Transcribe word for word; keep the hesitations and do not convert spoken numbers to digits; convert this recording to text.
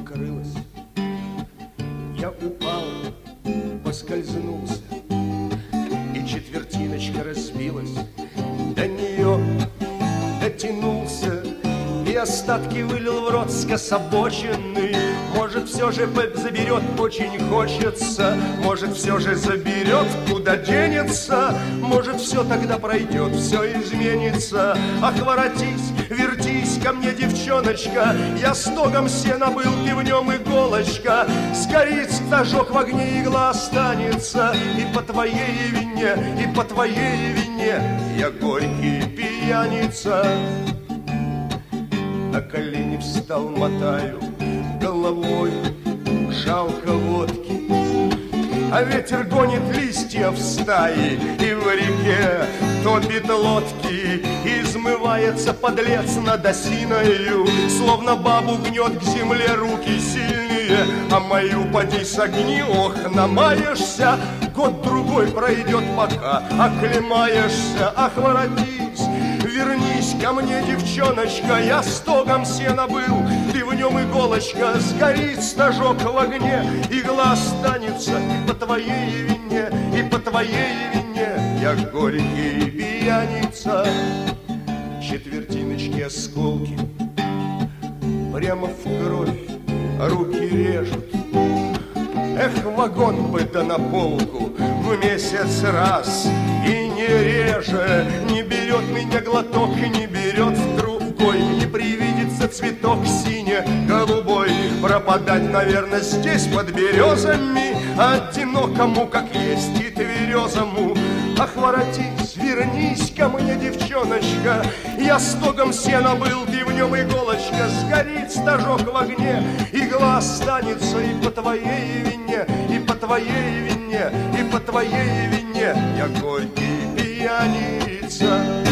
покрылась. Я упал, поскользнулся, и четвертиночка разбилась. До нее дотянулся и остатки вылил в рот скособоченный. Может, все же заберет, очень хочется. Может, все же заберет, куда денется. Может, все тогда пройдет, все изменится. Ах, воротись, вертись ко мне, девчоночка. Я стогом сена был, ты в нем иголочка. Сгорит стажок в огне, игла останется. И по твоей вине, и по твоей вине я горький пьяница. На колени встал, мотаю головой, жалко водки. А ветер гонит листья в стае, и в реке топит лодки. Измывается подлец над осиною, словно бабу гнет к земле руки сильные. А мою поди согни, ох, намаешься. Год-другой пройдет, пока оклемаешься. Ах, воротись, вернись ко мне, девчоночка. Я стогом сена был, ты в нем иголочка. Сгорит стажок в огне, игла останется. И по твоей вине, и по твоей вине я горький пьяница. Четвертиночки, осколки прямо в кровь руки режут. Эх, вагон бы да на полку в месяц раз. И не реже, не берет меня глоток, не берет другой. Не привидится цветок сине-голубой. Пропадать, наверное, здесь под березами, одинокому, как есть, и тверезому. Ах, воротись, вернись ко мне, девчоночка. Я стогом сена был, ты в нем иголочка. Сгорит стажок в огне, игла останется. И по твоей вине, и по твоей вине, и по твоей вине я горький пьяница.